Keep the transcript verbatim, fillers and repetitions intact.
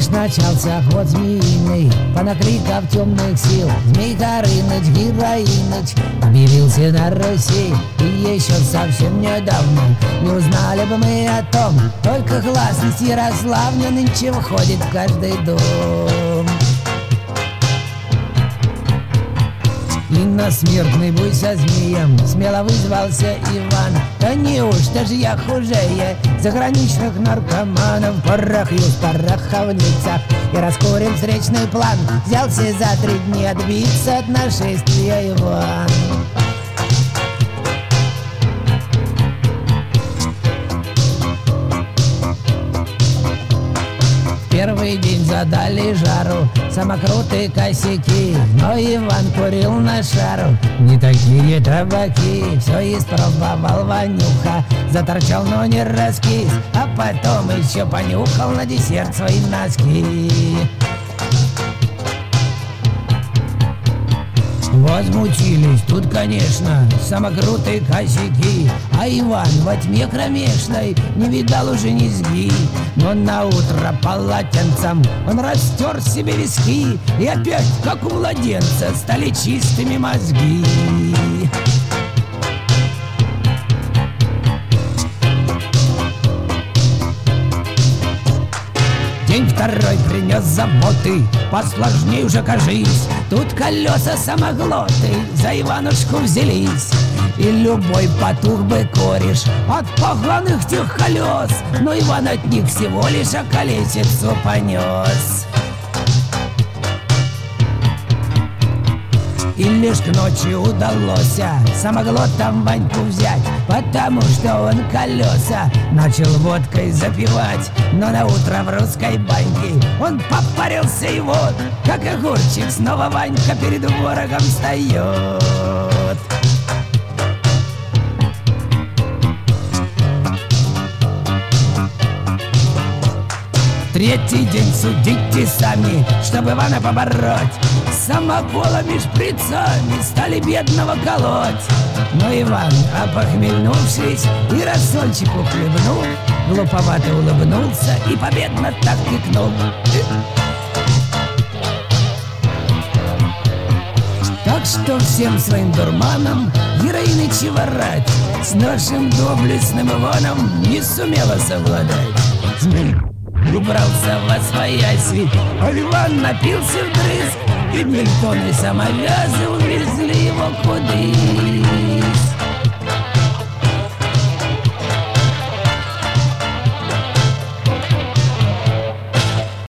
Уж начался ход змеиный, понакликав темных сил. Змей Горыныч, Героиныч объявился на Руси. И еще совсем недавно не узнали бы мы о том, только гласность Ярославна нынче входит в каждый дом. И на смертный бой со змеем смело вызвался Иван. Да неужто ж я хуже заграничных наркоманов? Порохью в пороховницах и раскурим встречный план. Взялся за три дни отбиться от нашествия Иван. Первый день задали жару самокруты косяки, но Иван курил на шару не такие табаки. Все испробовал Ванюха, заторчал, но не раскис, а потом еще понюхал на десерт свои носки. Возмутились тут, конечно, самокруты косяки, а Иван во тьме кромешной не видал уже низги. Но наутро полотенцем он растер себе виски, и опять, как у младенца, стали чистыми мозги. День второй принес заботы, посложней уже кажись. Тут колеса самоглоты за Иванушку взялись. И любой потух бы кореш от поганых тех колес, но Иван от них всего лишь околесицу понес. И лишь к ночи удалось самоглотом Ваньку взять, потому что он колеса начал водкой запивать. Но на утро в русской баньке он попарился, и вот, как огурчик, снова Ванька перед ворогом встает. Третий день судите сами, чтобы Ивана побороть. Самоколами, шприцами стали бедного колоть. Но Иван, опохмельнувшись и рассольчику хлебнул, глуповато улыбнулся и победно так икнул. Так что всем своим дурманам Героиныч ворать с нашим доблестным Иваном не сумела совладать. Змей убрался во свояси, а Иван напился вдрызг, и Мильтон и самовязы увезли его куды.